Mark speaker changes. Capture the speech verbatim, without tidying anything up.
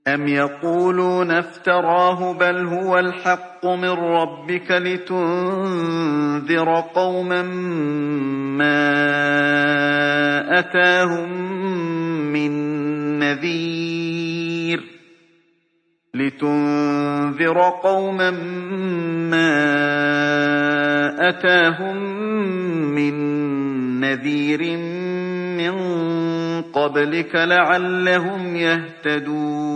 Speaker 1: أَمْ يَقُولُونَ افْتَرَاهُ بَلْ هُوَ الْحَقُّ مِنْ رَبِّكَ لِتُنذِرَ قَوْمًا مَا أَتَاهُم مِّن نَّذِيرٍ لِتُنذِرَ قَوْمًا مَّا أَتَاهُم مِّن نَّذِيرٍ مِّن قَبْلِكَ لَعَلَّهُمْ يَهْتَدُونَ